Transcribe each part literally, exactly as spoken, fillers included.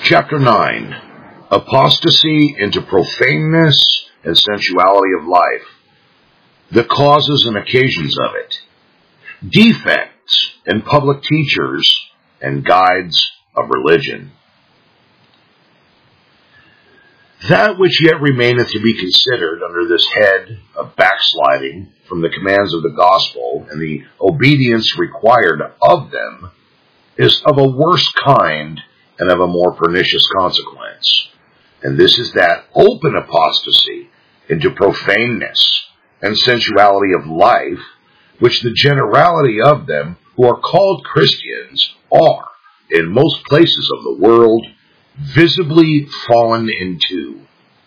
Chapter nine. Apostasy into profaneness and sensuality of life. The causes and occasions of it. Defects in public teachers and guides of religion. That which yet remaineth to be considered under this head of backsliding from the commands of the gospel and the obedience required of them is of a worse kind and of a more pernicious consequence. And this is that open apostasy into profaneness and sensuality of life, which the generality of them who are called Christians are, in most places of the world, visibly fallen into.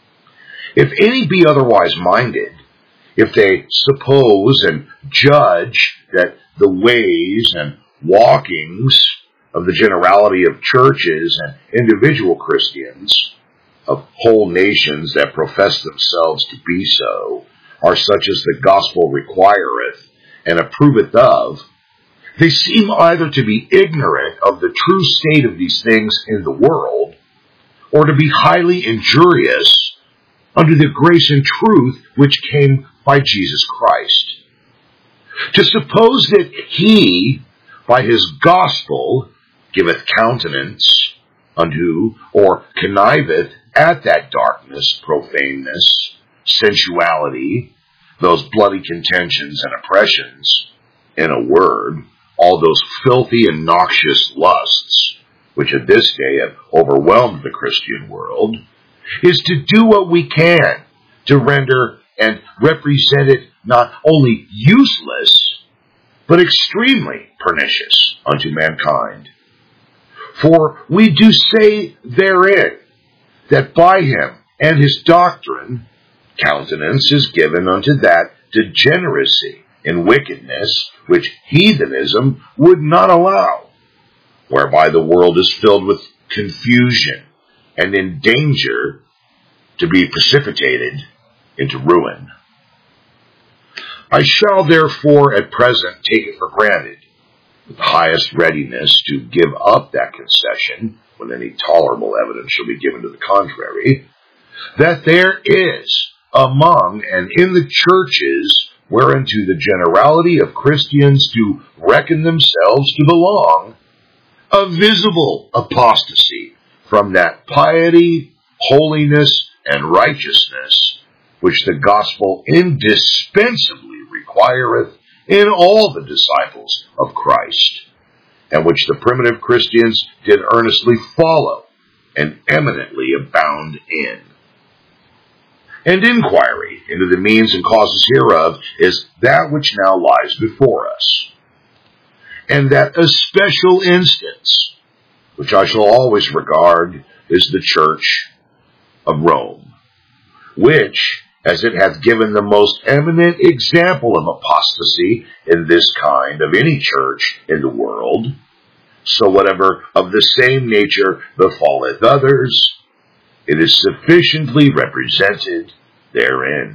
If any be otherwise minded, if they suppose and judge that the ways and walkings of the generality of churches and individual Christians, of whole nations that profess themselves to be so, are such as the gospel requireth and approveth of, they seem either to be ignorant of the true state of these things in the world, or to be highly injurious under the grace and truth which came by Jesus Christ. To suppose that he, by his gospel, giveth countenance unto, or conniveth at that darkness, profaneness, sensuality, those bloody contentions and oppressions, in a word, all those filthy and noxious lusts, which at this day have overwhelmed the Christian world, is to do what we can to render and represent it not only useless, but extremely pernicious unto mankind. For we do say therein that by him and his doctrine countenance is given unto that degeneracy in wickedness which heathenism would not allow, whereby the world is filled with confusion and in danger to be precipitated into ruin. I shall therefore at present take it for granted, with the highest readiness to give up that concession, when any tolerable evidence shall be given to the contrary, that there is among and in the churches whereunto the generality of Christians do reckon themselves to belong, a visible apostasy from that piety, holiness, and righteousness which the gospel indispensably requireth in all the disciples of Christ, and which the primitive Christians did earnestly follow and eminently abound in. And inquiry into the means and causes hereof is that which now lies before us. And that especial instance, which I shall always regard, is the Church of Rome, which, as it hath given the most eminent example of apostasy in this kind of any church in the world, so whatever of the same nature befalleth others, it is sufficiently represented therein.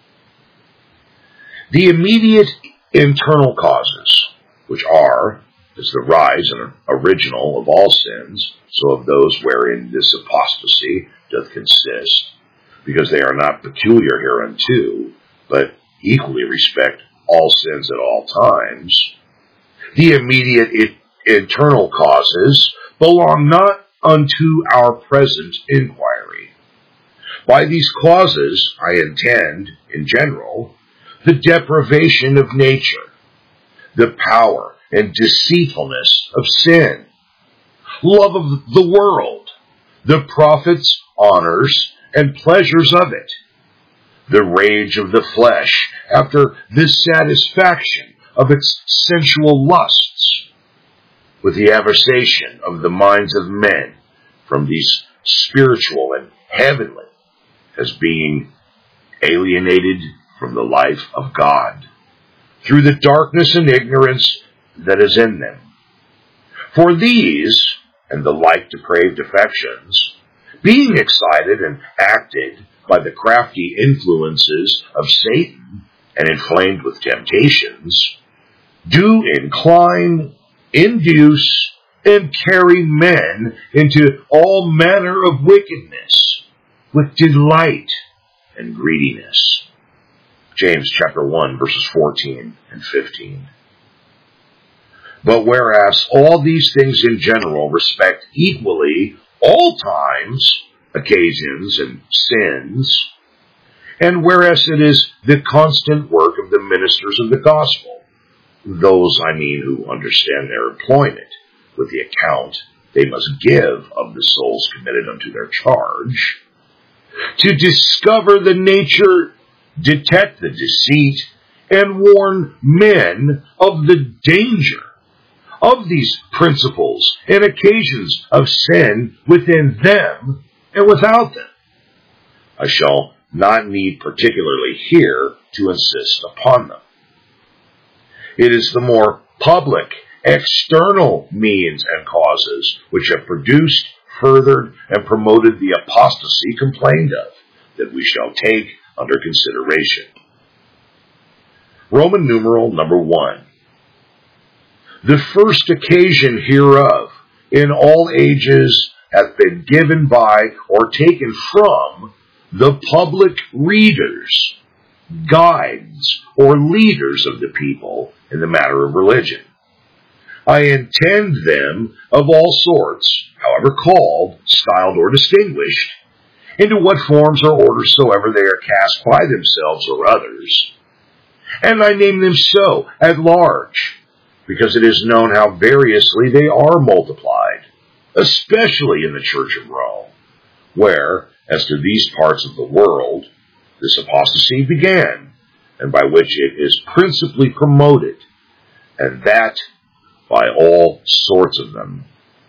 The immediate internal causes, which are, as the rise and original of all sins, so of those wherein this apostasy doth consist, because they are not peculiar hereunto, but equally respect all sins at all times, the immediate it, internal causes belong not unto our present inquiry. By these causes, I intend, in general, the depravation of nature, the power and deceitfulness of sin, love of the world, the profits, honors, and pleasures of it, the rage of the flesh after the satisfaction of its sensual lusts, with the aversion of the minds of men from these spiritual and heavenly, as being alienated from the life of God, through the darkness and ignorance that is in them. For these, and the like depraved affections, being excited and acted by the crafty influences of Satan and inflamed with temptations, do incline, induce, and carry men into all manner of wickedness with delight and greediness. James chapter one, verses fourteen and fifteen. But whereas all these things in general respect equally all times, occasions, and sins, and whereas it is the constant work of the ministers of the gospel, those, I mean, who understand their employment with the account they must give of the souls committed unto their charge, to discover the nature, detect the deceit, and warn men of the danger of these principles and occasions of sin within them and without them. I shall not need particularly here to insist upon them. It is the more public, external means and causes which have produced, furthered, and promoted the apostasy complained of that we shall take under consideration. Roman numeral number one. The first occasion hereof in all ages hath been given by or taken from the public readers, guides, or leaders of the people in the matter of religion. I intend them of all sorts, however called, styled, or distinguished, into what forms or orders soever they are cast by themselves or others. And I name them so at large, because it is known how variously they are multiplied, especially in the Church of Rome, where, as to these parts of the world, this apostasy began, and by which it is principally promoted, and that by all sorts of them.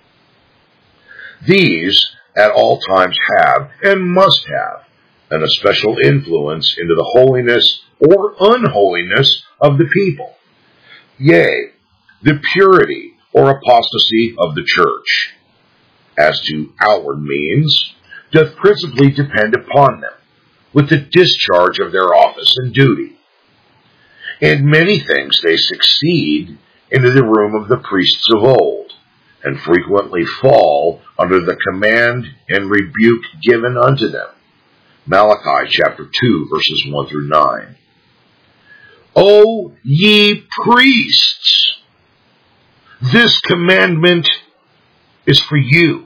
These at all times have, and must have, an especial influence into the holiness or unholiness of the people, yea, the purity or apostasy of the church. As to outward means, doth principally depend upon them, with the discharge of their office and duty. In many things they succeed into the room of the priests of old, and frequently fall under the command and rebuke given unto them. Malachi chapter two, verses one through nine. O ye priests, this commandment is for you.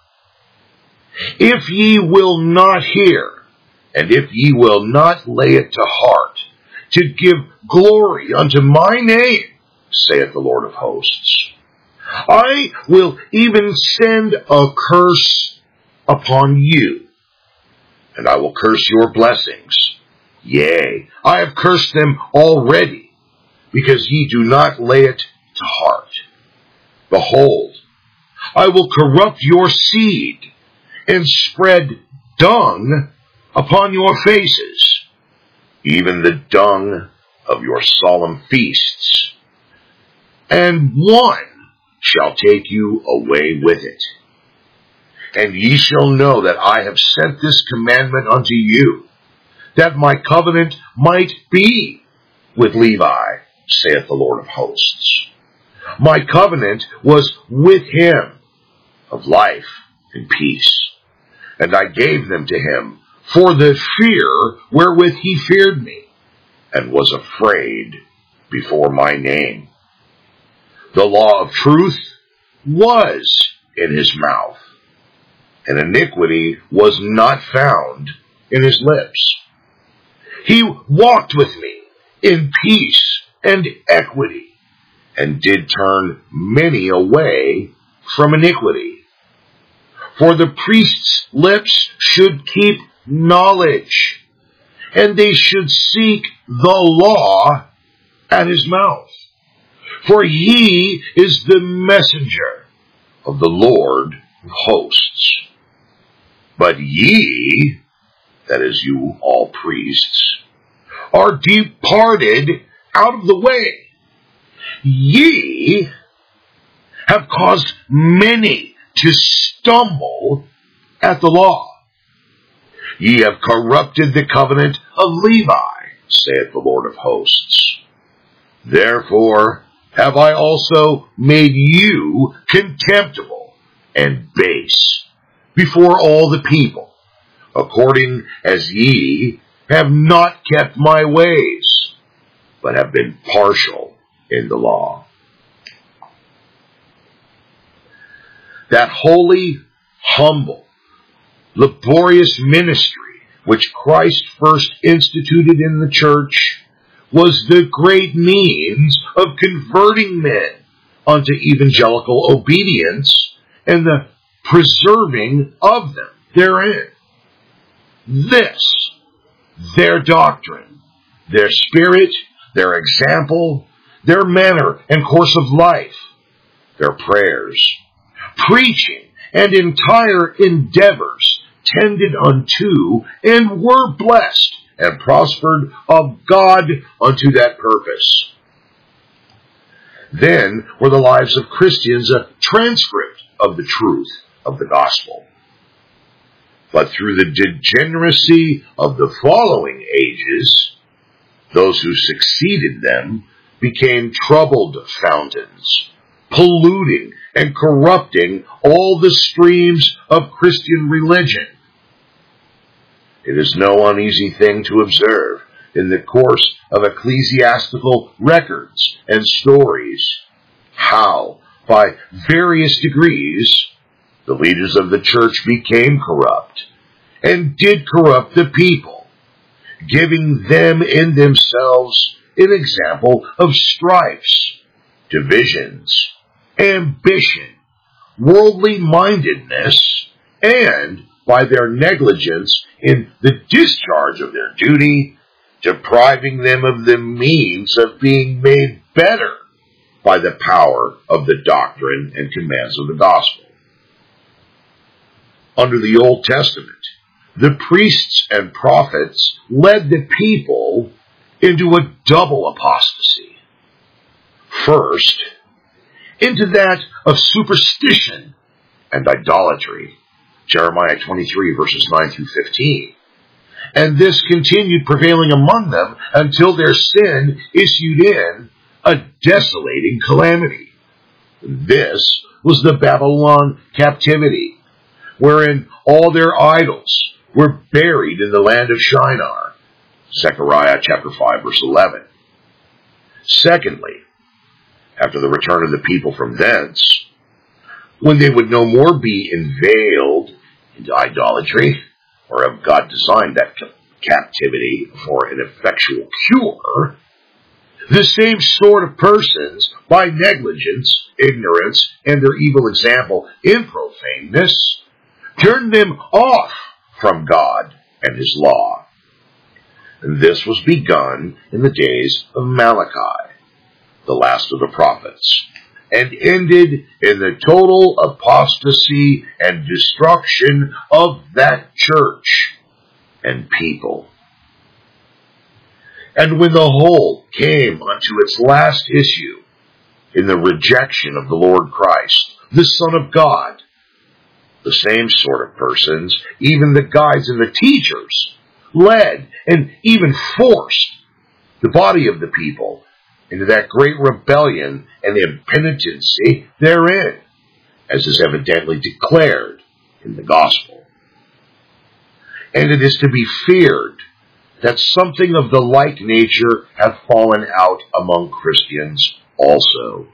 If ye will not hear, and if ye will not lay it to heart, to give glory unto my name, saith the Lord of hosts, I will even send a curse upon you, and I will curse your blessings. Yea, I have cursed them already, because ye do not lay it to heart. Behold, I will corrupt your seed, and spread dung upon your faces, even the dung of your solemn feasts, and one shall take you away with it. And ye shall know that I have sent this commandment unto you, that my covenant might be with Levi, saith the Lord of hosts. My covenant was with him of life and peace, and I gave them to him for the fear wherewith he feared me, and was afraid before my name. The law of truth was in his mouth, and iniquity was not found in his lips. He walked with me in peace and equity, and did turn many away from iniquity. For the priest's lips should keep knowledge, and they should seek the law at his mouth. For he is the messenger of the Lord of hosts. But ye, that is you all priests, are departed out of the way. Ye have caused many to stumble at the law. Ye have corrupted the covenant of Levi, saith the Lord of hosts. Therefore have I also made you contemptible and base before all the people, according as ye have not kept my ways, but have been partial in the law. That holy, humble, laborious ministry which Christ first instituted in the church was the great means of converting men unto evangelical obedience and the preserving of them therein. This, their doctrine, their spirit, their example, their manner and course of life, their prayers, preaching, and entire endeavors tended unto and were blessed and prospered of God unto that purpose. Then were the lives of Christians a transcript of the truth of the gospel. But through the degeneracy of the following ages, those who succeeded them became troubled fountains, polluting and corrupting all the streams of Christian religion. It is no uneasy thing to observe in the course of ecclesiastical records and stories how, by various degrees, the leaders of the church became corrupt and did corrupt the people, giving them in themselves an example of strifes, divisions, ambition, worldly mindedness, and by their negligence in the discharge of their duty, depriving them of the means of being made better by the power of the doctrine and commands of the gospel. Under the Old Testament, the priests and prophets led the people into a double apostasy. First, into that of superstition and idolatry, Jeremiah twenty-three, verses nine through fifteen. And this continued prevailing among them until their sin issued in a desolating calamity. This was the Babylon captivity, wherein all their idols were buried in the land of Shinar, Zechariah chapter five, verse eleven. Secondly, after the return of the people from thence, when they would no more be inveigled into idolatry, or have God designed that captivity for an effectual cure, the same sort of persons, by negligence, ignorance, and their evil example in profaneness, turned them off from God and his law. And this was begun in the days of Malachi, the last of the prophets, and ended in the total apostasy and destruction of that church and people. And when the whole came unto its last issue in the rejection of the Lord Christ, the Son of God, the same sort of persons, even the guides and the teachers, led and even forced the body of the people into that great rebellion and impenitency therein, as is evidently declared in the gospel. And it is to be feared that something of the like nature hath fallen out among Christians also.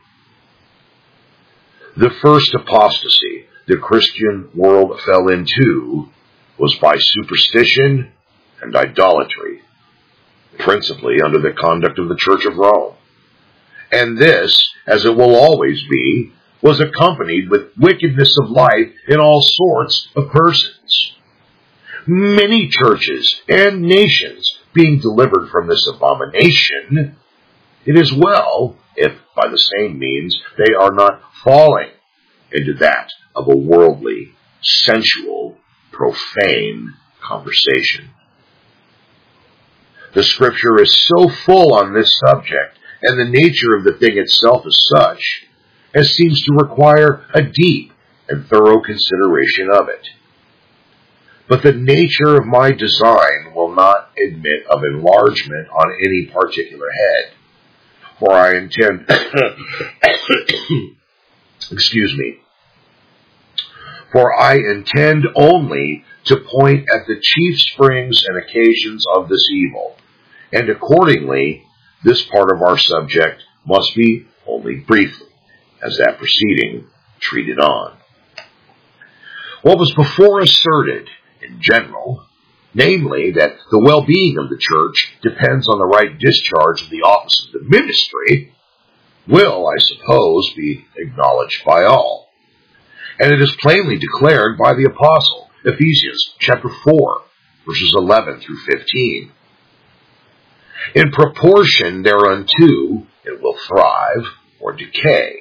The first apostasy the Christian world fell into was by superstition and idolatry, principally under the conduct of the Church of Rome. And this, as it will always be, was accompanied with wickedness of life in all sorts of persons. Many churches and nations being delivered from this abomination, it is well if by the same means they are not falling into that of a worldly, sensual, profane conversation. The Scripture is so full on this subject, and the nature of the thing itself is such, as seems to require a deep and thorough consideration of it. But the nature of my design will not admit of enlargement on any particular head. For I intend, excuse me, for I intend only to point at the chief springs and occasions of this evil, and accordingly, this part of our subject must be only briefly, as that preceding treated on. What was before asserted in general, namely that the well-being of the church depends on the right discharge of the office of the ministry, will, I suppose, be acknowledged by all. And it is plainly declared by the apostle, Ephesians chapter four, verses eleven through fifteen. In proportion thereunto, it will thrive or decay.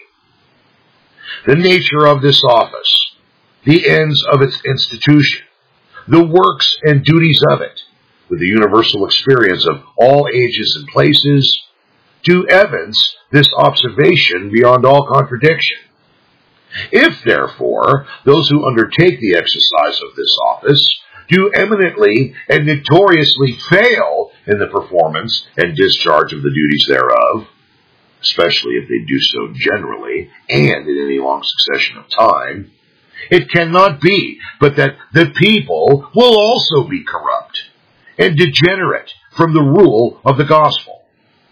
The nature of this office, the ends of its institution, the works and duties of it, with the universal experience of all ages and places, do evince this observation beyond all contradiction. If, therefore, those who undertake the exercise of this office do eminently and notoriously fail in the performance and discharge of the duties thereof, especially if they do so generally and in any long succession of time, it cannot be but that the people will also be corrupt and degenerate from the rule of the gospel.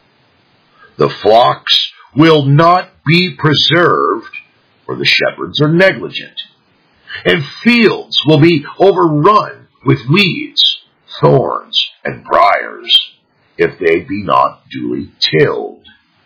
The flocks will not be preserved, for the shepherds are negligent, and fields will be overrun with weeds, thorns, and briars, if they be not duly tilled.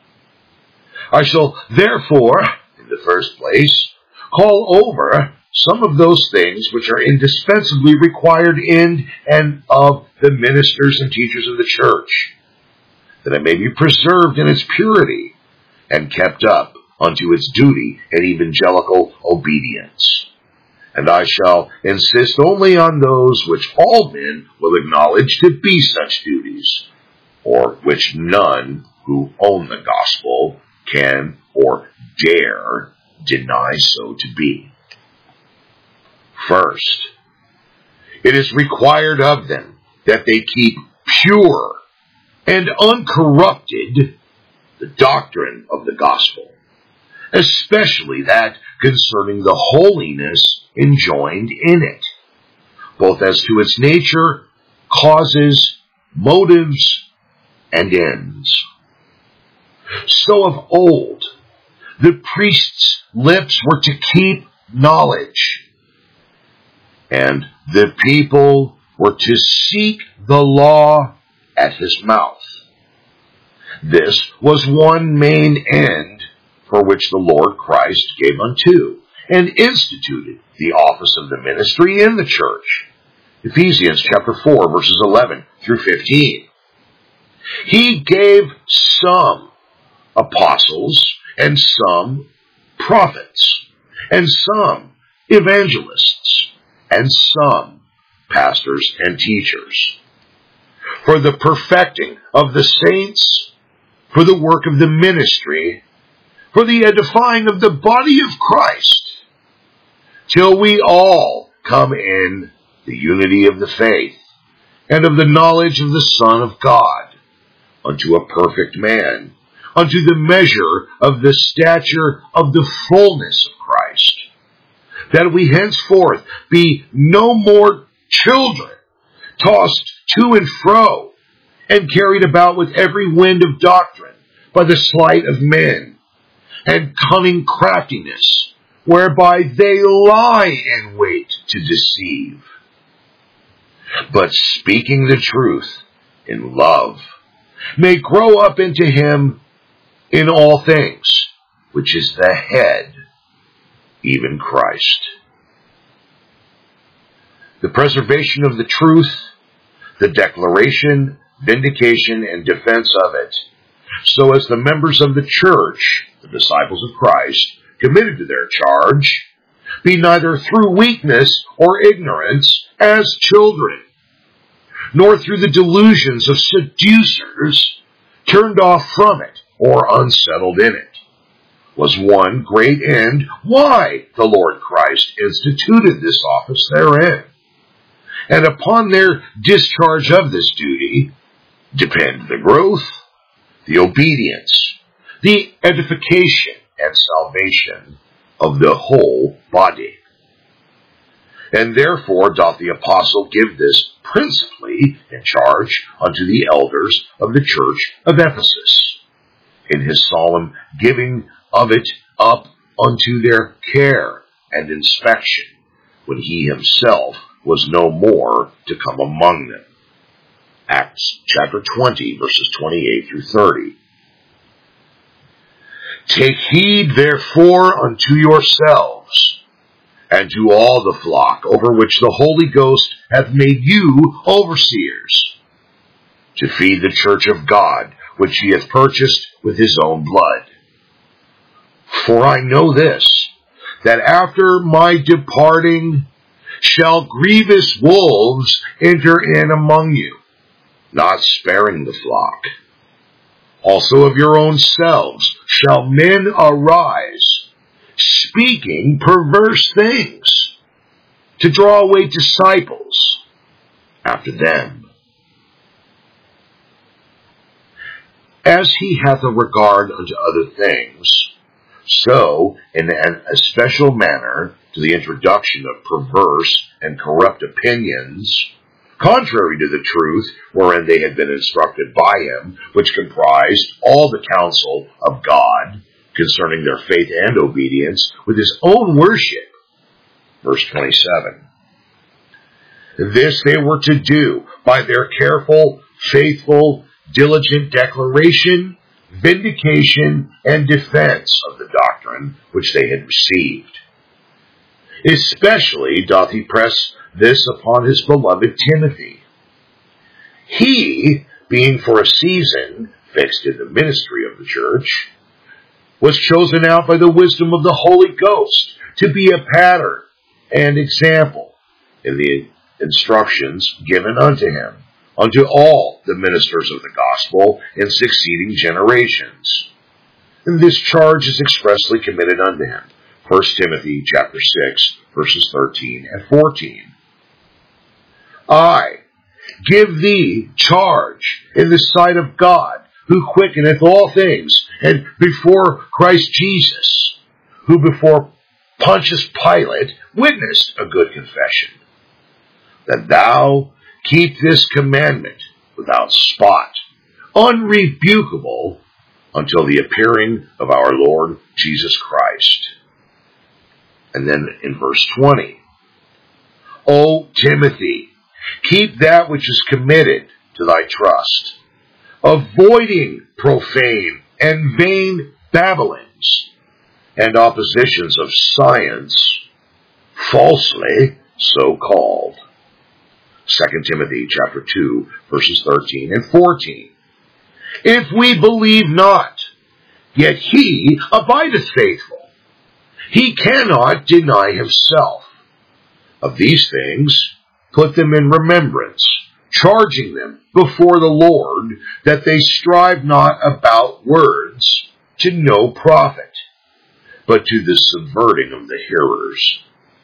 I shall therefore, in the first place, call over some of those things which are indispensably required in and of the ministers and teachers of the church, that it may be preserved in its purity and kept up unto its duty and evangelical obedience. And I shall insist only on those which all men will acknowledge to be such duties, or which none who own the gospel can or dare deny so to be. First, it is required of them that they keep pure and uncorrupted the doctrine of the gospel, especially that concerning the holiness enjoined in it, both as to its nature, causes, motives, and ends. So of old, the priest's lips were to keep knowledge, and the people were to seek the law at his mouth. This was one main end for which the Lord Christ gave unto and instituted the office of the ministry in the church. Ephesians chapter four, verses eleven through fifteen. He gave some apostles, and some prophets, and some evangelists, and some pastors and teachers, for the perfecting of the saints, for the work of the ministry, for the edifying of the body of Christ, till we all come in the unity of the faith, and of the knowledge of the Son of God, unto a perfect man, unto the measure of the stature of the fullness of Christ, that we henceforth be no more children, tossed to and fro, and carried about with every wind of doctrine, by the sleight of men, and cunning craftiness, whereby they lie in wait to deceive. But speaking the truth in love, may grow up into him in all things, which is the head, even Christ. The preservation of the truth, the declaration, vindication, and defense of it, so as the members of the church, the disciples of Christ, committed to their charge, be neither through weakness or ignorance as children, nor through the delusions of seducers turned off from it or unsettled in it, was one great end why the Lord Christ instituted this office therein. And upon their discharge of this duty depend the growth, the obedience, the edification and salvation of the whole body. And therefore doth the apostle give this principally in charge unto the elders of the church of Ephesus, in his solemn giving of it up unto their care and inspection, when he himself was no more to come among them. Acts chapter twenty, verses twenty-eight through thirty. Take heed therefore unto yourselves, and to all the flock over which the Holy Ghost hath made you overseers, to feed the church of God, which he hath purchased with his own blood. For I know this, that after my departing shall grievous wolves enter in among you, not sparing the flock. Also of your own selves shall men arise, speaking perverse things, to draw away disciples after them. As he hath a regard unto other things, so in an especial manner to the introduction of perverse and corrupt opinions, contrary to the truth wherein they had been instructed by him, which comprised all the counsel of God concerning their faith and obedience, with his own worship. Verse twenty-seven. This they were to do by their careful, faithful, diligent declaration, vindication, and defense of the doctrine which they had received. Especially doth he press this upon his beloved Timothy. He, being for a season fixed in the ministry of the church, was chosen out by the wisdom of the Holy Ghost to be a pattern and example in the instructions given unto him, unto all the ministers of the gospel in succeeding generations. And this charge is expressly committed unto him. First Timothy chapter six, verses thirteen and fourteen. I give thee charge in the sight of God, who quickeneth all things, and before Christ Jesus, who before Pontius Pilate witnessed a good confession, that thou keep this commandment without spot, unrebukable, until the appearing of our Lord Jesus Christ. And then in verse twenty, O Timothy, keep that which is committed to thy trust, avoiding profane and vain babblings and oppositions of science, falsely so called. Second Timothy chapter two, verses thirteen and fourteen. If we believe not, yet he abideth faithful. He cannot deny himself. Of these things, put them in remembrance, charging them before the Lord, that they strive not about words to no profit, but to the subverting of the hearers.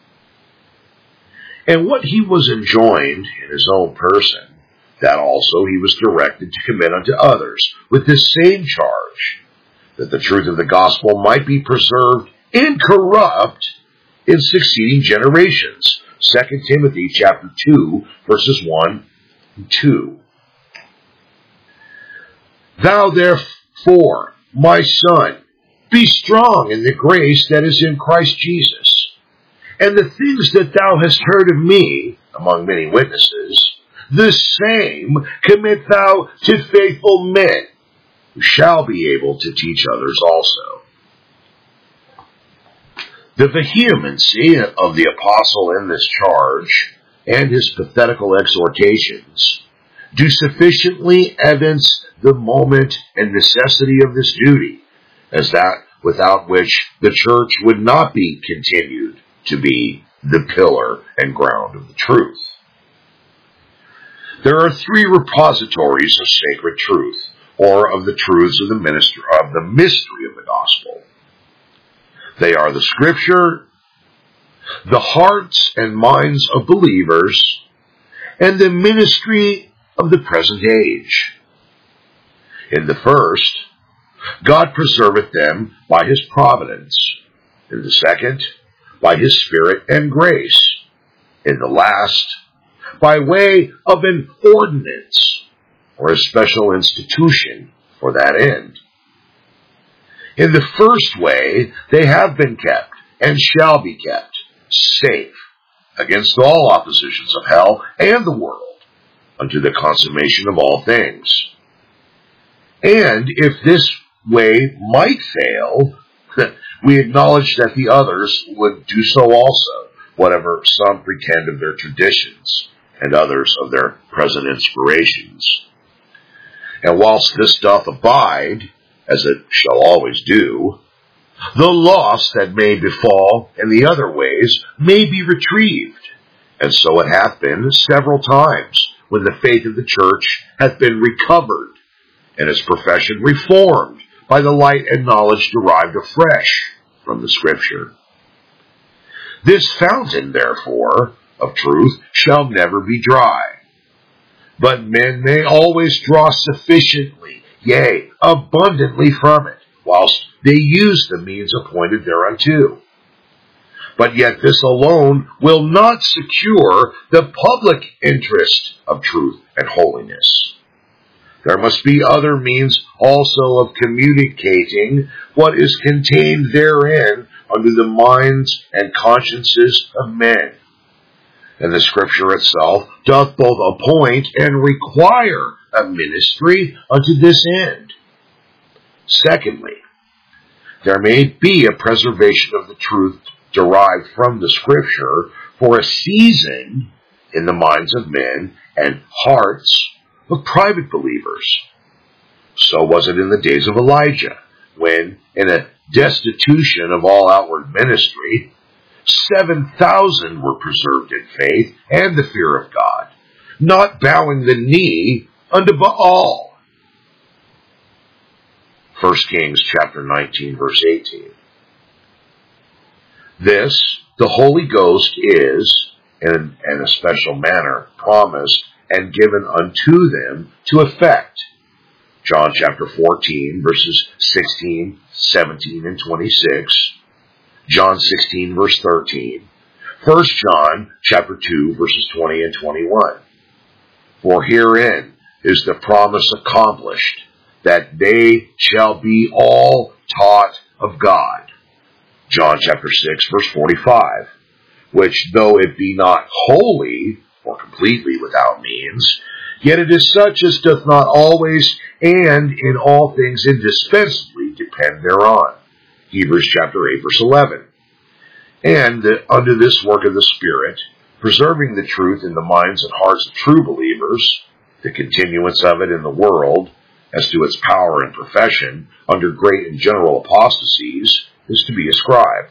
And what he was enjoined in his own person, that also he was directed to commit unto others, with this same charge, that the truth of the gospel might be preserved incorrupt in succeeding generations. Second Timothy chapter two, verses one and two. Thou therefore, my son, be strong in the grace that is in Christ Jesus. And the things that thou hast heard of me among many witnesses, the same commit thou to faithful men, who shall be able to teach others also. The vehemency of the apostle in this charge and his pathetical exhortations do sufficiently evince the moment and necessity of this duty, as that without which the church would not be continued to be the pillar and ground of the truth. There are three repositories of sacred truth, or of the truths of the ministry of the mystery of the gospel. They are the Scripture, the hearts and minds of believers, and the ministry of the present age. In the first, God preserveth them by his providence. In the second, by his Spirit and grace. In the last, by way of an ordinance, or a special institution for that end. In the first way, they have been kept, and shall be kept, safe, against all oppositions of hell and the world, unto the consummation of all things. And if this way might fail, we acknowledge that the others would do so also, whatever some pretend of their traditions, and others of their present inspirations. And whilst this doth abide, as it shall always do, the loss that may befall in the other ways may be retrieved, and so it hath been several times, when the faith of the church hath been recovered, and its profession reformed by the light and knowledge derived afresh from the Scripture. This fountain, therefore, of truth shall never be dry, but men may always draw sufficiently, yea, abundantly from it, whilst they use the means appointed thereunto. But yet this alone will not secure the public interest of truth and holiness. There must be other means also of communicating what is contained therein unto the minds and consciences of men. And the Scripture itself doth both appoint and require a ministry unto this end. Secondly, there may be a preservation of the truth derived from the Scripture for a season in the minds of men and hearts of private believers. So was it in the days of Elijah, when, in a destitution of all outward ministry, seven thousand were preserved in faith and the fear of God, not bowing the knee unto Baal. First Kings chapter nineteen, verse eighteen. This, the Holy Ghost is, in, in a special manner, promised and given unto them to effect. John chapter fourteen, verses sixteen, seventeen, and twenty-six. John sixteen, verse thirteen. First John chapter two, verses twenty and twenty-one. For herein is the promise accomplished, that they shall be all taught of God. John chapter six, verse forty-five. Which, though it be not wholly or completely without means, yet it is such as doth not always and in all things indispensably depend thereon. Hebrews chapter eight, verse eleven. And that unto this work of the Spirit, preserving the truth in the minds and hearts of true believers, the continuance of it in the world, as to its power and profession, under great and general apostasies, is to be ascribed.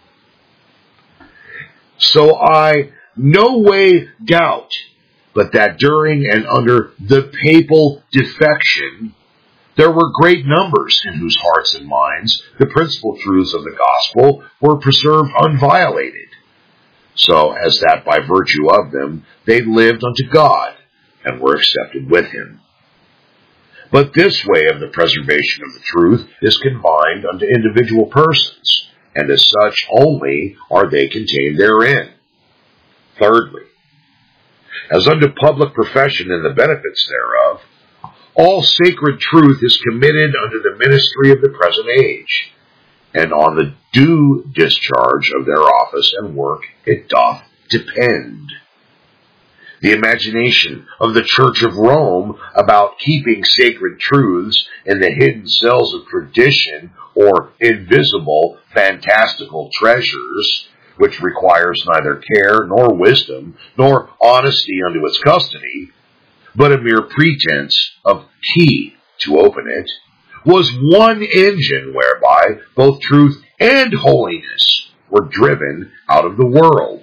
So I no way doubt, but that during and under the papal defection, there were great numbers in whose hearts and minds the principal truths of the gospel were preserved unviolated, so as that by virtue of them they lived unto God and were accepted with him. But this way of the preservation of the truth is confined unto individual persons, and as such only are they contained therein. Thirdly, as unto public profession and the benefits thereof, all sacred truth is committed unto the ministry of the present age, and on the due discharge of their office and work it doth depend. The imagination of the Church of Rome about keeping sacred truths in the hidden cells of tradition or invisible, fantastical treasures, which requires neither care nor wisdom nor honesty unto its custody, but a mere pretense of key to open it, was one engine whereby both truth and holiness were driven out of the world.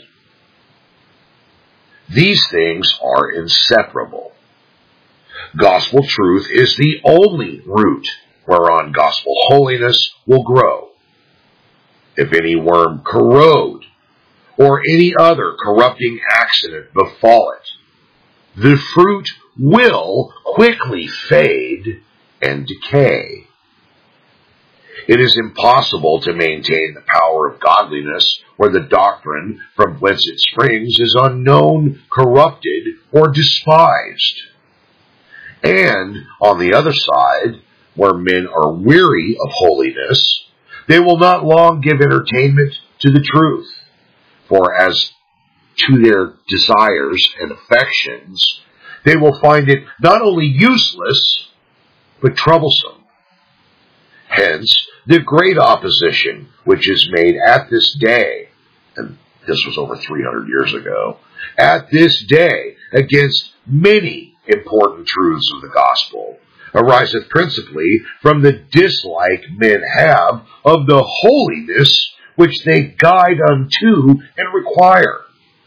These things are inseparable. Gospel truth is the only root whereon gospel holiness will grow. If any worm corrode, or any other corrupting accident befall it, the fruit will quickly fade and decay. It is impossible to maintain the power of godliness where the doctrine from whence it springs is unknown, corrupted, or despised. And, on the other side, where men are weary of holiness, they will not long give entertainment to the truth. For as to their desires and affections, they will find it not only useless, but troublesome. Hence, the great opposition which is made at this day, and this was over three hundred years ago, at this day against many important truths of the gospel, ariseth principally from the dislike men have of the holiness which they guide unto and require.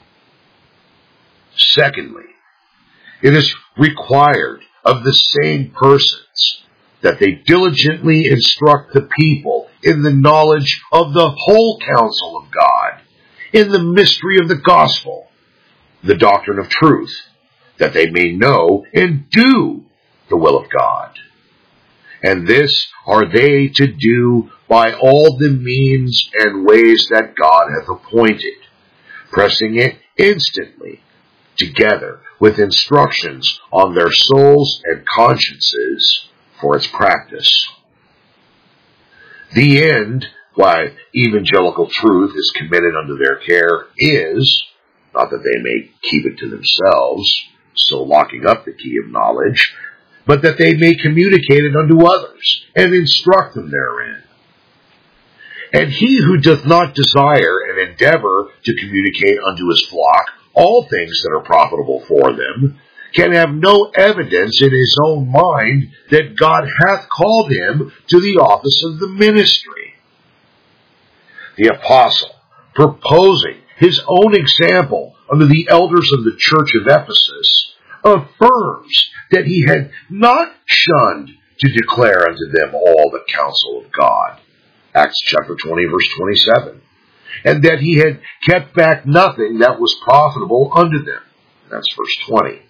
Secondly, it is required of the same persons that they diligently instruct the people in the knowledge of the whole counsel of God, in the mystery of the gospel, the doctrine of truth, that they may know and do the will of God. And this are they to do by all the means and ways that God hath appointed, pressing it instantly together with instructions on their souls and consciences for its practice. The end, why evangelical truth is committed unto their care, is, not that they may keep it to themselves, so locking up the key of knowledge, but that they may communicate it unto others, and instruct them therein. And he who doth not desire and endeavor to communicate unto his flock all things that are profitable for them, can have no evidence in his own mind that God hath called him to the office of the ministry. The apostle, proposing his own example unto the elders of the church of Ephesus, affirms that he had not shunned to declare unto them all the counsel of God. Acts chapter twenty, verse twenty-seven. And that he had kept back nothing that was profitable unto them. That's verse twenty.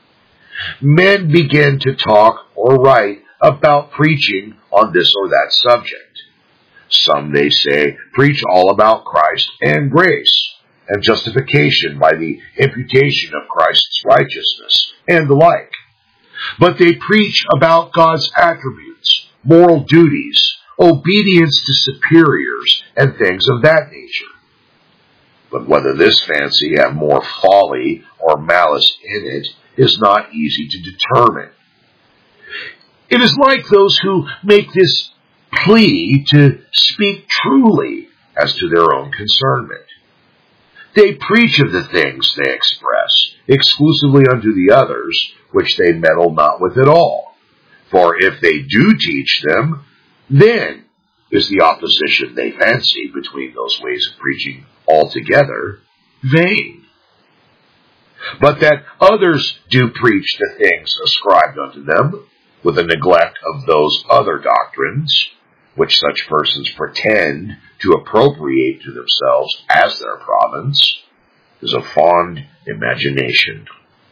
Men begin to talk or write about preaching on this or that subject. Some, they say, preach all about Christ and grace, and justification by the imputation of Christ's righteousness, and the like. But they preach about God's attributes, moral duties, obedience to superiors, and things of that nature. But whether this fancy have more folly or malice in it is not easy to determine. It is like those who make this plea to speak truly as to their own concernment. They preach of the things they express, exclusively unto the others, which they meddle not with at all. For if they do teach them, then is the opposition they fancy between those ways of preaching altogether vain. But that others do preach the things ascribed unto them, with a neglect of those other doctrines, which such persons pretend to appropriate to themselves as their province, is a fond imagination.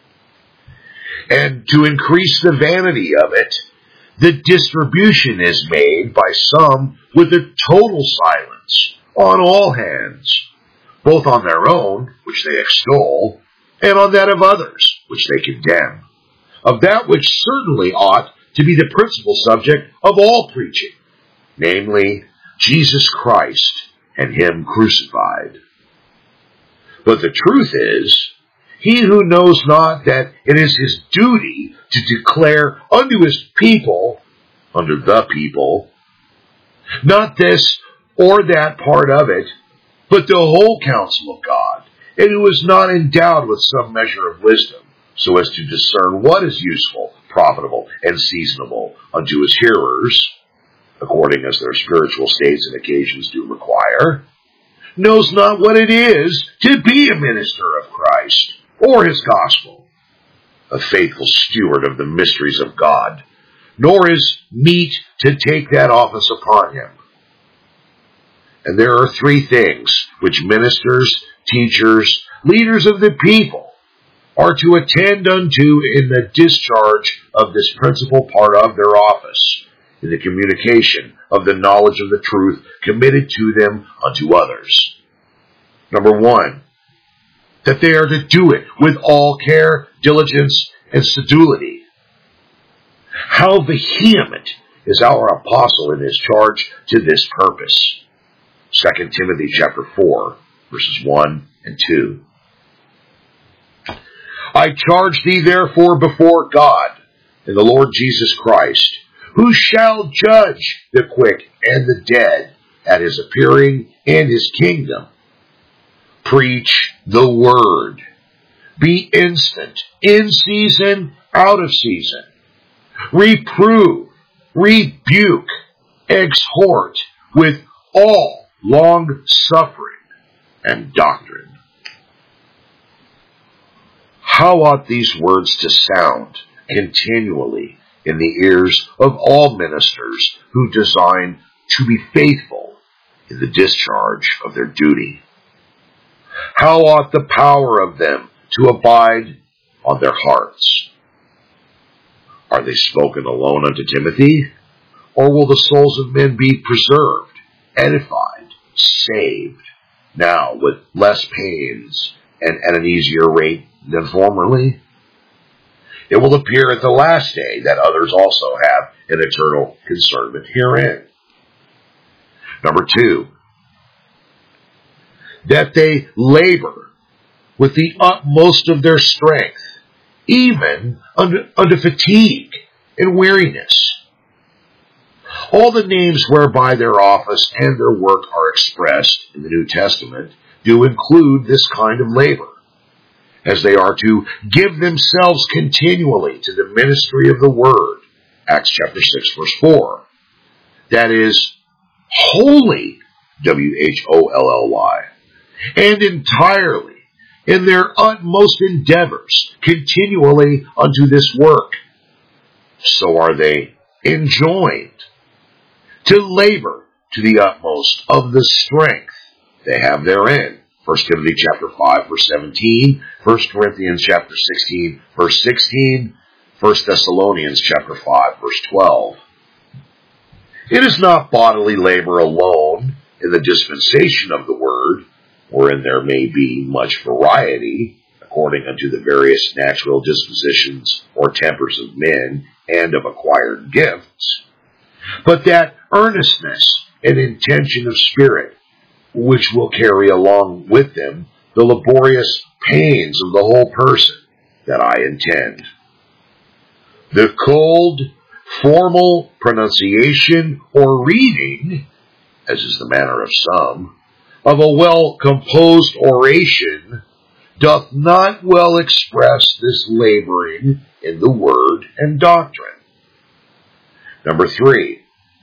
And to increase the vanity of it, the distribution is made by some with a total silence on all hands, both on their own, which they extol, and on that of others, which they condemn, of that which certainly ought to be the principal subject of all preaching, namely, Jesus Christ and Him crucified. But the truth is, he who knows not that it is his duty to declare unto his people, unto the people, not this or that part of it, but the whole counsel of God, and who is not endowed with some measure of wisdom, so as to discern what is useful, profitable, and seasonable unto his hearers, according as their spiritual states and occasions do require, knows not what it is to be a minister of Christ, or his gospel, a faithful steward of the mysteries of God, nor is meet to take that office upon him. And there are three things which ministers, teachers, leaders of the people are to attend unto in the discharge of this principal part of their office, in the communication of the knowledge of the truth committed to them unto others. Number one, that they are to do it with all care, diligence, and sedulity. How vehement is our apostle in his charge to this purpose? Second Timothy chapter four, verses one and two. I charge thee therefore before God and the Lord Jesus Christ, who shall judge the quick and the dead at his appearing in his kingdom. Preach the word. Be instant, in season, out of season. Reprove, rebuke, exhort with all long suffering and doctrine. How ought these words to sound continually in the ears of all ministers who design to be faithful in the discharge of their duty? How ought the power of them to abide on their hearts? Are they spoken alone unto Timothy? Or will the souls of men be preserved, edified, saved, now with less pains and at an easier rate than formerly? It will appear at the last day that others also have an eternal concernment herein. Number two, that they labor with the utmost of their strength, even under, under fatigue and weariness. All the names whereby their office and their work are expressed in the New Testament do include this kind of labor, as they are to give themselves continually to the ministry of the Word, Acts chapter six, verse four. That is, wholly, W H O L L Y, and entirely, in their utmost endeavors, continually unto this work. So are they enjoined to labor to the utmost of the strength they have therein. First Timothy chapter five, verse seventeen, First Corinthians chapter sixteen, verse sixteen, First Thessalonians chapter five, verse twelve. It is not bodily labor alone in the dispensation of the word, wherein there may be much variety, according unto the various natural dispositions or tempers of men and of acquired gifts, but that earnestness and intention of spirit, which will carry along with them the laborious pains of the whole person, that I intend. The cold, formal pronunciation or reading, as is the manner of some, of a well-composed oration doth not well express this laboring in the word and doctrine. Number three,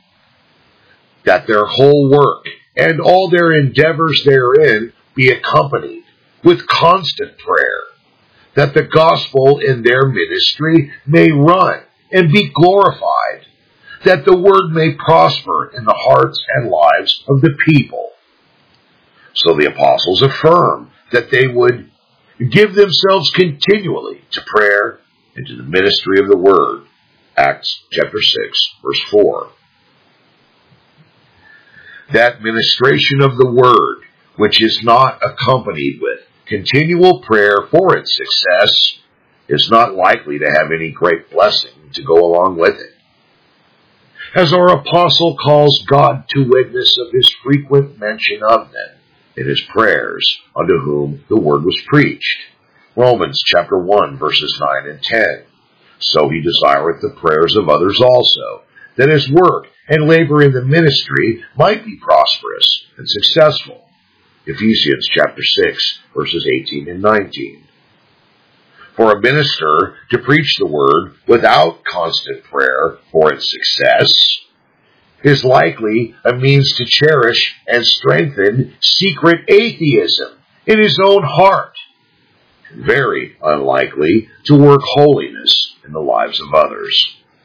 that their whole work and all their endeavors therein be accompanied with constant prayer, that the gospel in their ministry may run and be glorified, that the word may prosper in the hearts and lives of the people. So the apostles affirm that they would give themselves continually to prayer and to the ministry of the word. Acts chapter six, verse four. That ministration of the word, which is not accompanied with continual prayer for its success, is not likely to have any great blessing to go along with it. As our apostle calls God to witness of his frequent mention of them in his prayers, unto whom the word was preached. Romans chapter one, verses nine and ten. So he desireth the prayers of others also, that his work and labor in the ministry might be prosperous and successful. Ephesians chapter six, verses eighteen and nineteen. For a minister to preach the word without constant prayer for its success is likely a means to cherish and strengthen secret atheism in his own heart, and very unlikely to work holiness in the lives of others.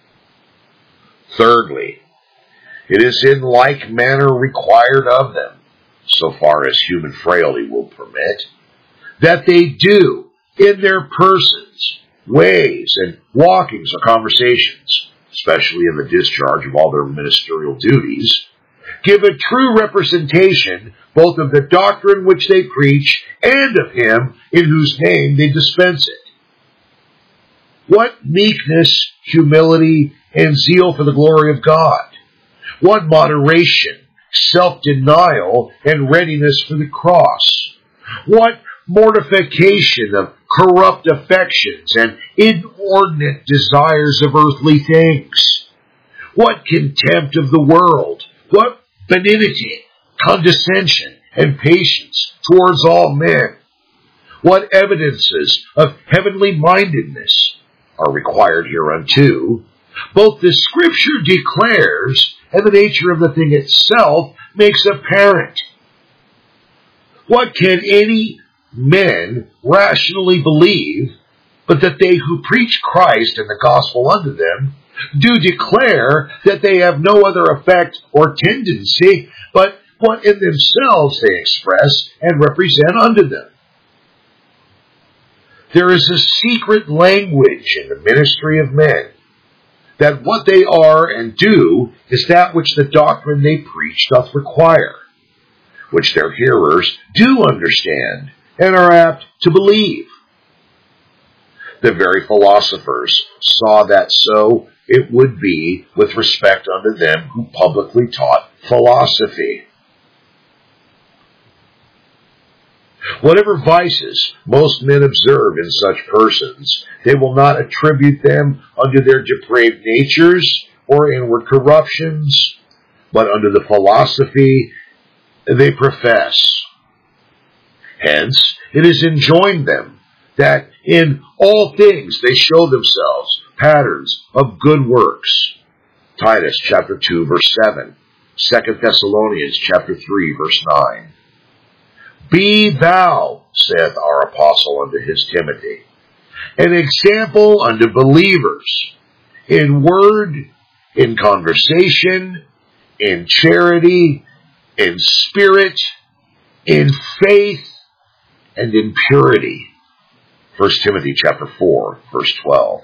Thirdly, it is in like manner required of them, so far as human frailty will permit, that they do in their persons, ways, and walkings or conversations especially in the discharge of all their ministerial duties, give a true representation both of the doctrine which they preach and of him in whose name they dispense it. What meekness, humility, and zeal for the glory of God. What moderation, self-denial, and readiness for the cross. What mortification of corrupt affections and inordinate desires of earthly things. What contempt of the world. What benignity, condescension, and patience towards all men. What evidences of heavenly mindedness are required hereunto. Both the Scripture declares and the nature of the thing itself makes apparent. What can any men rationally believe, but that they who preach Christ and the gospel unto them do declare that they have no other effect or tendency but what in themselves they express and represent unto them? There is a secret language in the ministry of men, that what they are and do is that which the doctrine they preach doth require, which their hearers do understand and are apt to believe. The very philosophers saw that so it would be with respect unto them who publicly taught philosophy. Whatever vices most men observe in such persons, they will not attribute them unto their depraved natures or inward corruptions, but unto the philosophy they profess. Hence, it is enjoined them that in all things they show themselves patterns of good works. Titus chapter two verse seven, Second Thessalonians chapter three verse nine. Be thou, saith our apostle unto his Timothy, an example unto believers in word, in conversation, in charity, in spirit, in faith, and in purity. First Timothy chapter four, verse twelve.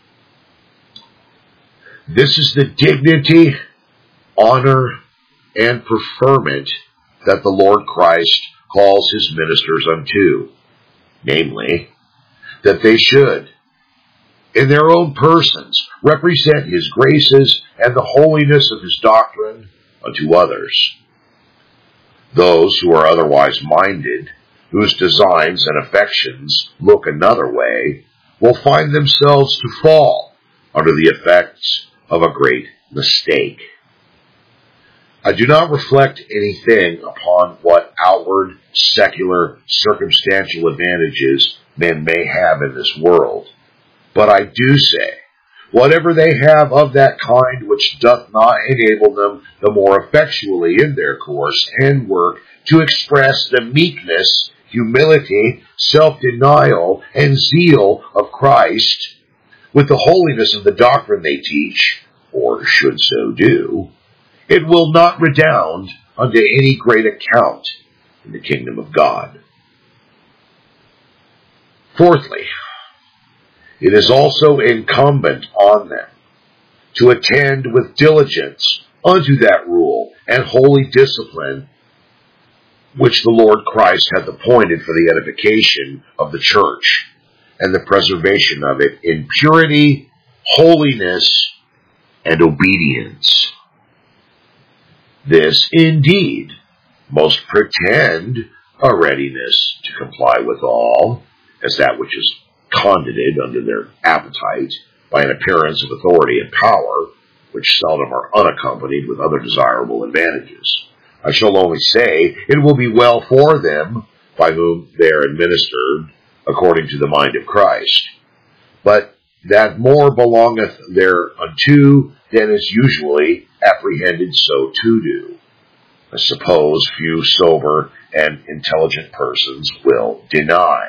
This is the dignity, honor, and preferment that the Lord Christ calls his ministers unto, namely, that they should, in their own persons, represent his graces and the holiness of his doctrine unto others. Those who are otherwise minded, whose designs and affections look another way, will find themselves to fall under the effects of a great mistake. I do not reflect anything upon what outward, secular, circumstantial advantages men may have in this world, but I do say, whatever they have of that kind which doth not enable them the more effectually in their course and work to express the meekness, humility, self-denial, and zeal of Christ, with the holiness of the doctrine they teach, or should so do, it will not redound unto any great account in the kingdom of God. Fourthly, it is also incumbent on them to attend with diligence unto that rule and holy discipline which the Lord Christ hath appointed for the edification of the church and the preservation of it in purity, holiness, and obedience. This, indeed, most pretend a readiness to comply with all, as that which is conduited under their appetite by an appearance of authority and power, which seldom are unaccompanied with other desirable advantages. I shall only say, it will be well for them by whom they are administered according to the mind of Christ. But that more belongeth thereunto than is usually apprehended so to do. I suppose few sober and intelligent persons will deny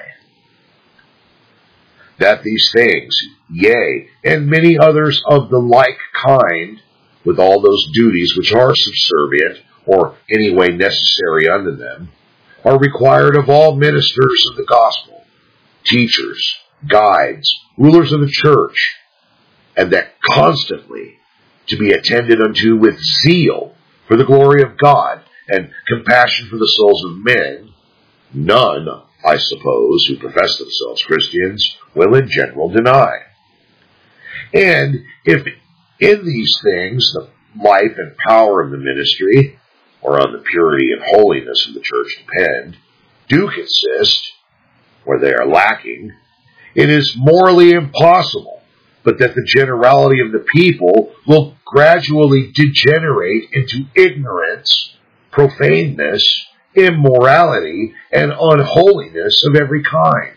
that these things, yea, and many others of the like kind, with all those duties which are subservient or any way necessary unto them, are required of all ministers of the gospel, teachers, guides, rulers of the church, and that constantly to be attended unto with zeal for the glory of God and compassion for the souls of men, none, I suppose, who profess themselves Christians will in general deny. And if in these things the life and power of the ministry, or on the purity and holiness of the church depend, do consist, where they are lacking, it is morally impossible but that the generality of the people will gradually degenerate into ignorance, profaneness, immorality, and unholiness of every kind.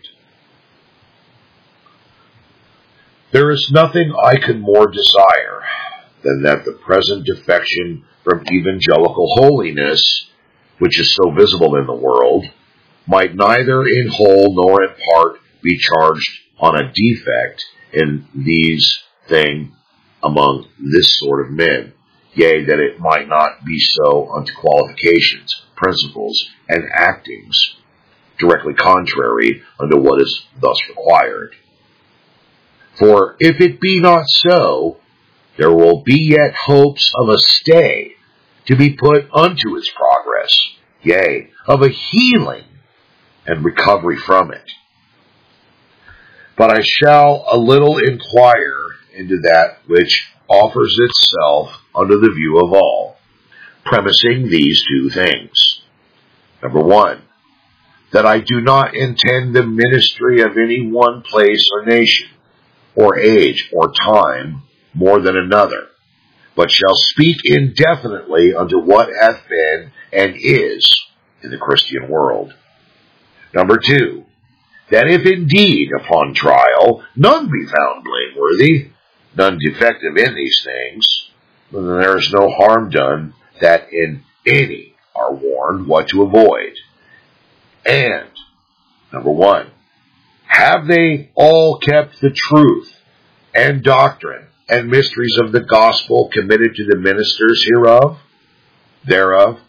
There is nothing I could more desire than that the present defection from evangelical holiness, which is so visible in the world, might neither in whole nor in part be charged on a defect in these things among this sort of men, yea, that it might not be so unto qualifications, principles, and actings, directly contrary unto what is thus required. For if it be not so, there will be yet hopes of a stay to be put unto its progress, yea, of a healing and recovery from it. But I shall a little inquire into that which offers itself under the view of all, premising these two things. Number one, that I do not intend the ministry of any one place or nation, or age, or time, more than another, but shall speak indefinitely unto what hath been and is in the Christian world. Number two, that if indeed upon trial none be found blameworthy, none defective in these things, then there is no harm done that in any are warned what to avoid. And, number one, have they all kept the truth and doctrine and mysteries of the gospel committed to the ministers hereof, thereof?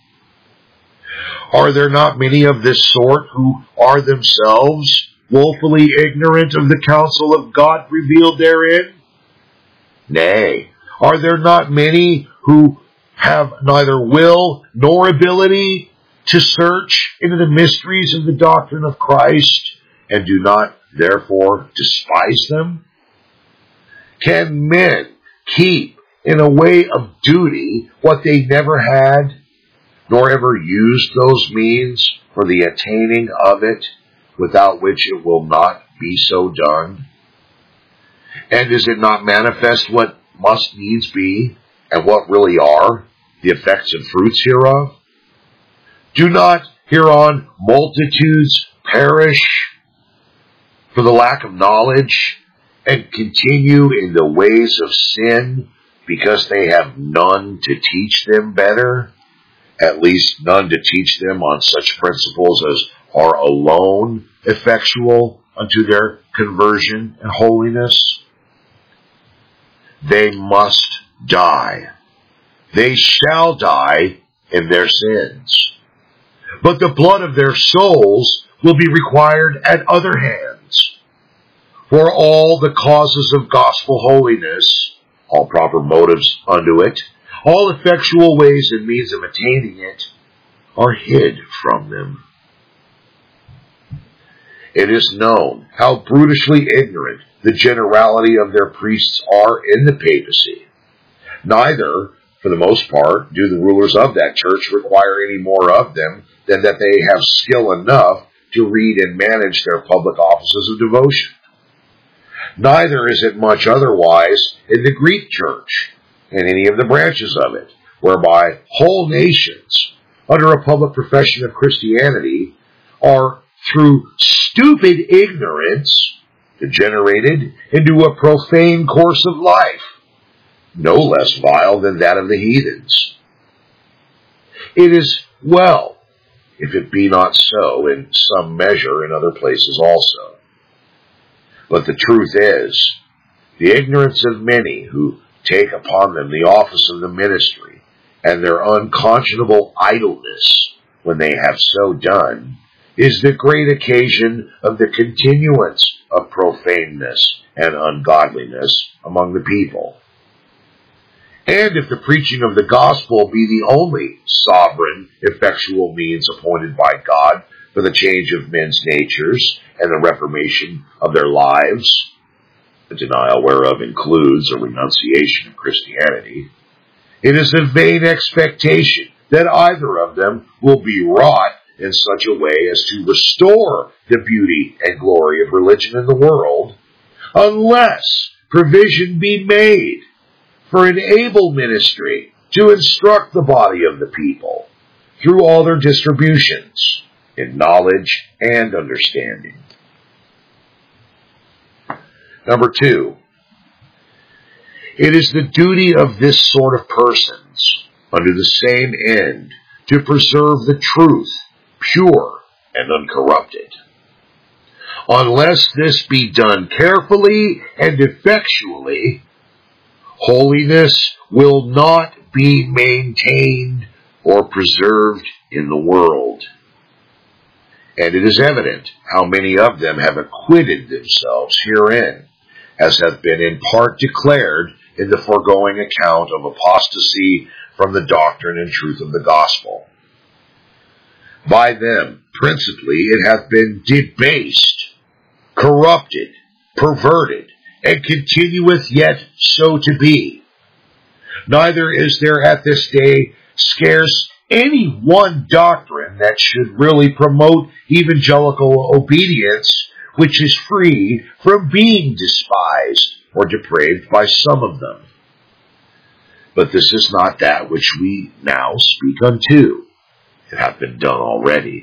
Are there not many of this sort who are themselves woefully ignorant of the counsel of God revealed therein? Nay, are there not many who have neither will nor ability to search into the mysteries of the doctrine of Christ, and do not therefore despise them? Can men keep in a way of duty what they never had, nor ever used those means for the attaining of it, without which it will not be so done? And is it not manifest what must needs be, and what really are, the effects and fruits hereof? Do not hereon multitudes perish for the lack of knowledge, and continue in the ways of sin, because they have none to teach them better? At least none to teach them on such principles as are alone effectual unto their conversion and holiness? They must die. They shall die in their sins. But the blood of their souls will be required at other hands. For all the causes of gospel holiness, all proper motives unto it, all effectual ways and means of attaining it, are hid from them. It is known how brutishly ignorant the generality of their priests are in the papacy. Neither, for the most part, do the rulers of that church require any more of them than that they have skill enough to read and manage their public offices of devotion. Neither is it much otherwise in the Greek church, and any of the branches of it, whereby whole nations, under a public profession of Christianity, are through stupid ignorance degenerated into a profane course of life, no less vile than that of the heathens. It is well if it be not so in some measure in other places also. But the truth is, the ignorance of many who take upon them the office of the ministry, and their unconscionable idleness when they have so done, is the great occasion of the continuance of profaneness and ungodliness among the people. And if the preaching of the gospel be the only sovereign, effectual means appointed by God for the change of men's natures and the reformation of their lives, the denial whereof includes a renunciation of Christianity, it is a vain expectation that either of them will be wrought in such a way as to restore the beauty and glory of religion in the world, unless provision be made for an able ministry to instruct the body of the people through all their distributions in knowledge and understanding. Number two, it is the duty of this sort of persons, under the same end, to preserve the truth pure and uncorrupted. Unless this be done carefully and effectually, holiness will not be maintained or preserved in the world. And it is evident how many of them have acquitted themselves herein, as hath been in part declared in the foregoing account of apostasy from the doctrine and truth of the gospel. By them, principally, it hath been debased, corrupted, perverted, and continueth yet so to be. Neither is there at this day scarce any one doctrine that should really promote evangelical obedience, which is free from being despised or depraved by some of them. But this is not that which we now speak unto. It hath been done already.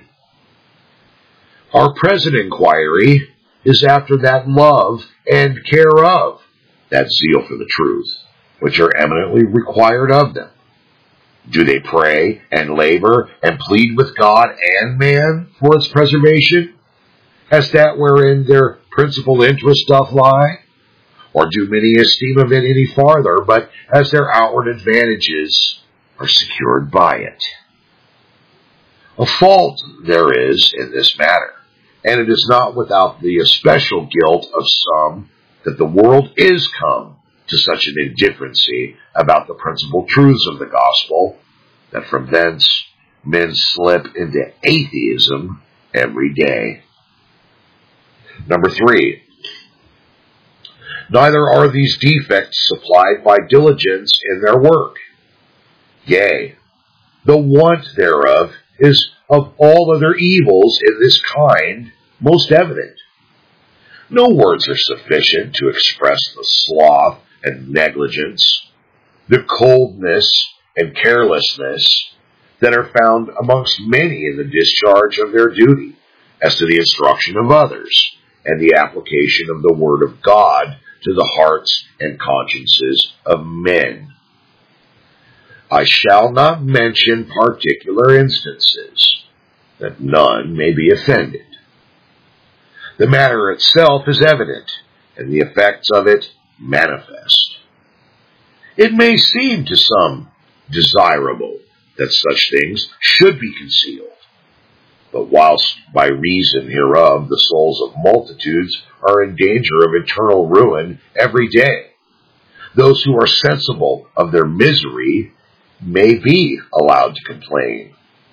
Our present inquiry is after that love and care of, that zeal for the truth, which are eminently required of them. Do they pray and labor and plead with God and man for its preservation, as that wherein their principal interest doth lie? Or do many esteem of it any farther, but as their outward advantages are secured by it? A fault there is in this matter, and it is not without the especial guilt of some that the world is come to such an indifferency about the principal truths of the gospel, that from thence men slip into atheism every day. Number three, neither are these defects supplied by diligence in their work. Yea, the want thereof is of all other evils in this kind most evident. No words are sufficient to express the sloth and negligence, the coldness and carelessness that are found amongst many in the discharge of their duty as to the instruction of others and the application of the word of God to the hearts and consciences of men. I shall not mention particular instances, that none may be offended. The matter itself is evident, and the effects of it manifest. It may seem to some desirable that such things should be concealed, but whilst by reason hereof the souls of multitudes are in danger of eternal ruin every day, those who are sensible of their misery may be allowed to complain.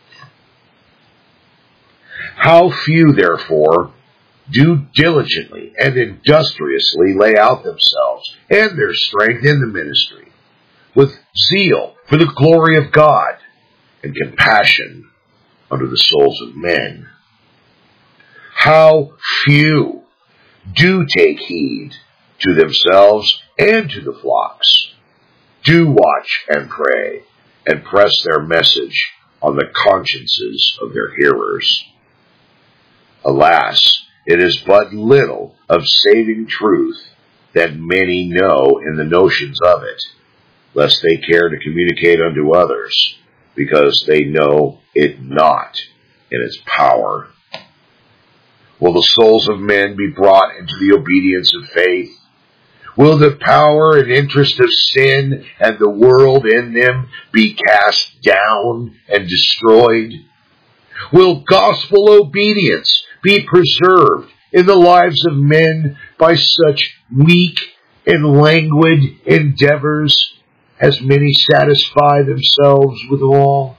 How few, therefore, do diligently and industriously lay out themselves and their strength in the ministry, with zeal for the glory of God and compassion unto the souls of men. How few do take heed to themselves and to the flocks, do watch and pray, and press their message on the consciences of their hearers. Alas, it is but little of saving truth that many know in the notions of it, lest they care to communicate unto others, because they know it not in its power. Will the souls of men be brought into the obedience of faith? Will the power and interest of sin and the world in them be cast down and destroyed? Will gospel obedience be preserved in the lives of men by such weak and languid endeavors as many satisfy themselves withal?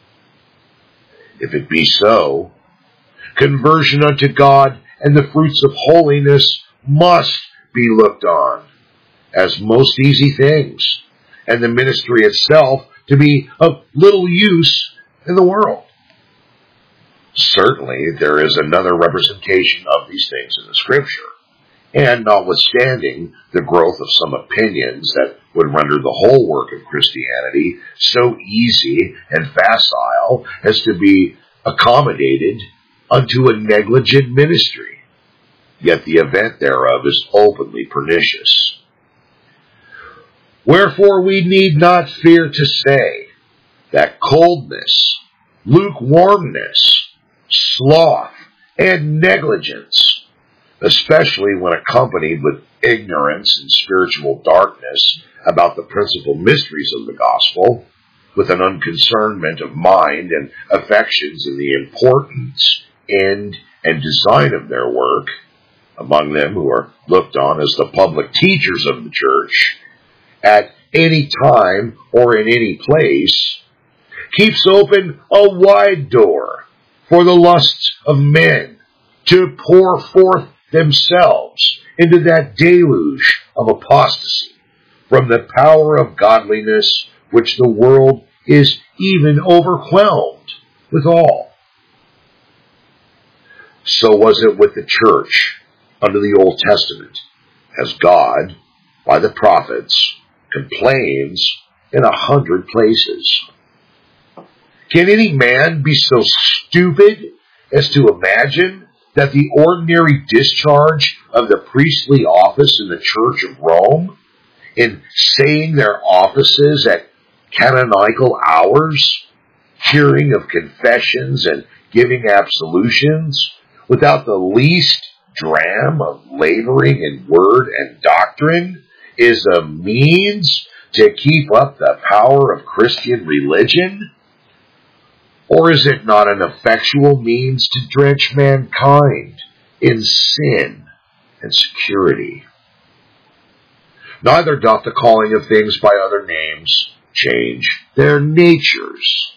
If it be so, conversion unto God and the fruits of holiness must be looked on as most easy things, and the ministry itself to be of little use in the world. Certainly, there is another representation of these things in the Scripture, and notwithstanding the growth of some opinions that would render the whole work of Christianity so easy and facile as to be accommodated unto a negligent ministry, yet the event thereof is openly pernicious. Wherefore we need not fear to say that coldness, lukewarmness, sloth, and negligence, especially when accompanied with ignorance and spiritual darkness about the principal mysteries of the gospel, with an unconcernment of mind and affections in the importance, end, and design of their work, among them who are looked on as the public teachers of the church, at any time or in any place, keeps open a wide door for the lusts of men to pour forth themselves into that deluge of apostasy from the power of godliness which the world is even overwhelmed withal. So was it with the church under the Old Testament, as God, by the prophets, complains in a hundred places. Can any man be so stupid as to imagine that the ordinary discharge of the priestly office in the Church of Rome, in saying their offices at canonical hours, hearing of confessions and giving absolutions, without the least dram of laboring in word and doctrine, is a means to keep up the power of Christian religion? Or is it not an effectual means to drench mankind in sin and security? Neither doth the calling of things by other names change their natures.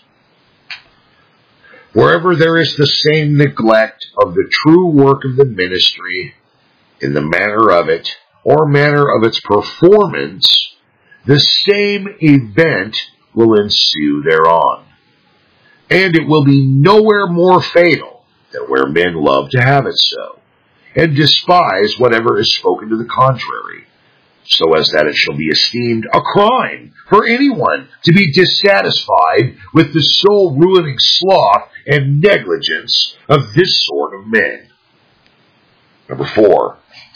Wherever there is the same neglect of the true work of the ministry, in the manner of it, or manner of its performance, the same event will ensue thereon. And it will be nowhere more fatal than where men love to have it so, and despise whatever is spoken to the contrary, so as that it shall be esteemed a crime for anyone to be dissatisfied with the soul-ruining sloth and negligence of this sort of men. Number four.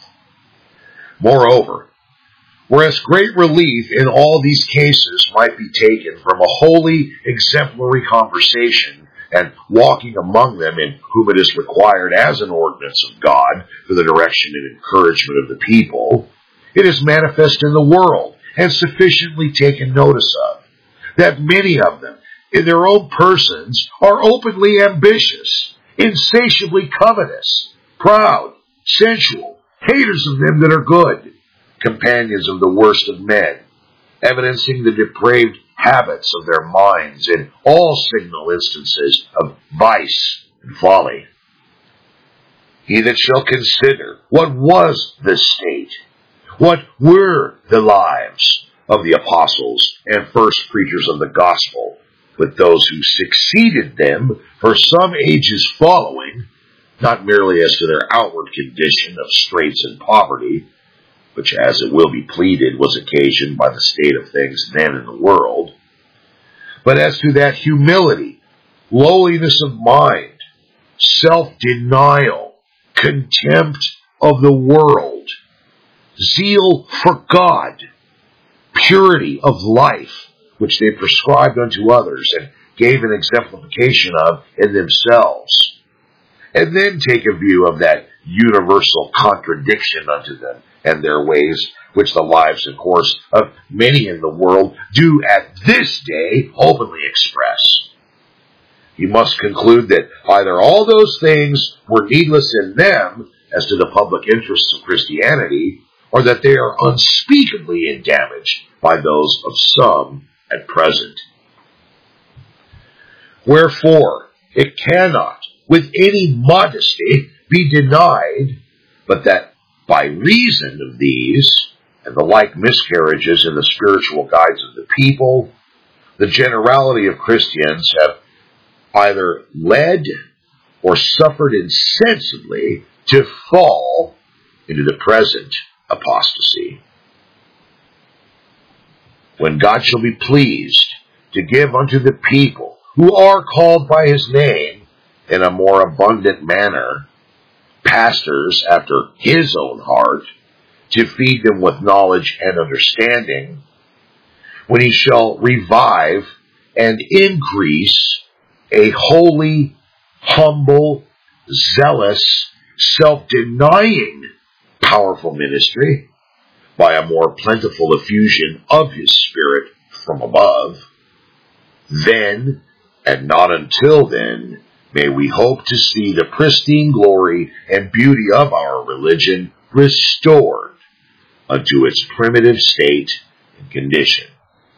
Moreover, whereas great relief in all these cases might be taken from a holy, exemplary conversation and walking among them in whom it is required as an ordinance of God for the direction and encouragement of the people, it is manifest in the world and sufficiently taken notice of, that many of them in their own persons are openly ambitious, insatiably covetous, proud, sensual, haters of them that are good, companions of the worst of men, evidencing the depraved habits of their minds in all signal instances of vice and folly. He that shall consider what was the state, what were the lives of the apostles and first preachers of the gospel, with those who succeeded them for some ages following, not merely as to their outward condition of straits and poverty, which, as it will be pleaded, was occasioned by the state of things then in the world, but as to that humility, lowliness of mind, self-denial, contempt of the world, zeal for God, purity of life, which they prescribed unto others and gave an exemplification of in themselves, and then take a view of that universal contradiction unto them and their ways, which the lives and course of many in the world do at this day openly express. You must conclude that either all those things were needless in them as to the public interests of Christianity, or that they are unspeakably damaged by those of some at present. Wherefore, it cannot, with any modesty, be denied, but that by reason of these, and the like miscarriages in the spiritual guides of the people, the generality of Christians have either led or suffered insensibly to fall into the present apostasy. When God shall be pleased to give unto the people who are called by his name in a more abundant manner pastors after his own heart, to feed them with knowledge and understanding, when he shall revive and increase a holy, humble, zealous, self-denying, powerful ministry by a more plentiful effusion of his Spirit from above, then, and not until then, may we hope to see the pristine glory and beauty of our religion restored unto its primitive state and condition.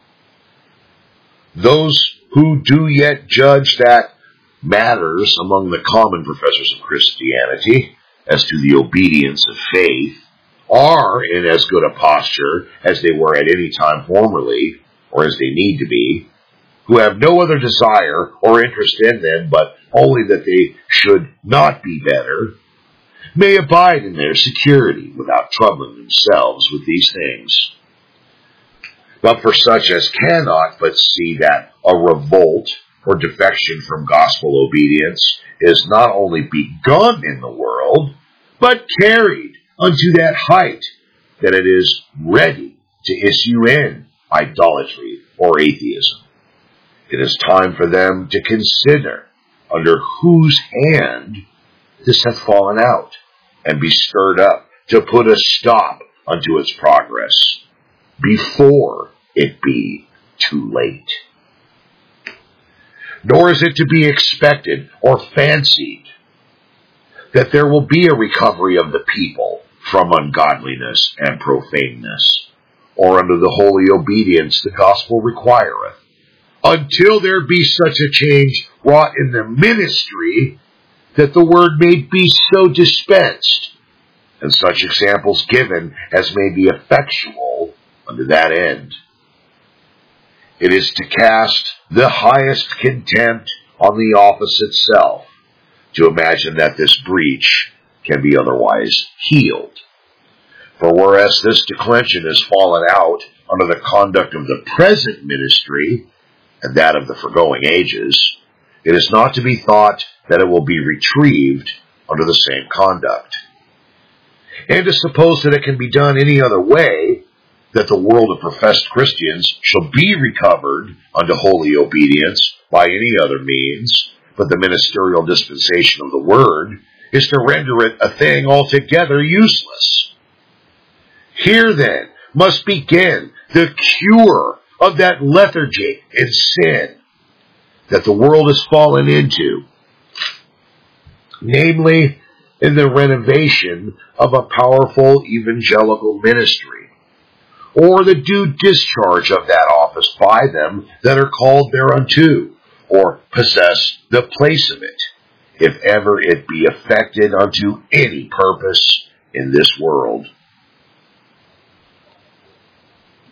Those who do yet judge that matters among the common professors of Christianity as to the obedience of faith are in as good a posture as they were at any time formerly, or as they need to be, who have no other desire or interest in them but only that they should not be better, may abide in their security without troubling themselves with these things. But for such as cannot but see that a revolt or defection from gospel obedience is not only begun in the world, but carried unto that height that it is ready to issue in idolatry or atheism, it is time for them to consider under whose hand this hath fallen out, and be stirred up to put a stop unto its progress, before it be too late. Nor is it to be expected or fancied that there will be a recovery of the people from ungodliness and profaneness, or under the holy obedience the gospel requireth, until there be such a change wrought in the ministry that the word may be so dispensed, and such examples given as may be effectual unto that end. It is to cast the highest contempt on the office itself to imagine that this breach can be otherwise healed. For whereas this declension has fallen out under the conduct of the present ministry and that of the foregoing ages, it is not to be thought that it will be retrieved under the same conduct. And to suppose that it can be done any other way, that the world of professed Christians shall be recovered unto holy obedience by any other means, but the ministerial dispensation of the word, is to render it a thing altogether useless. Here then must begin the cure of that lethargy and sin that the world has fallen into, namely in the renovation of a powerful evangelical ministry, or the due discharge of that office by them that are called thereunto, or possess the place of it, if ever it be effected unto any purpose in this world.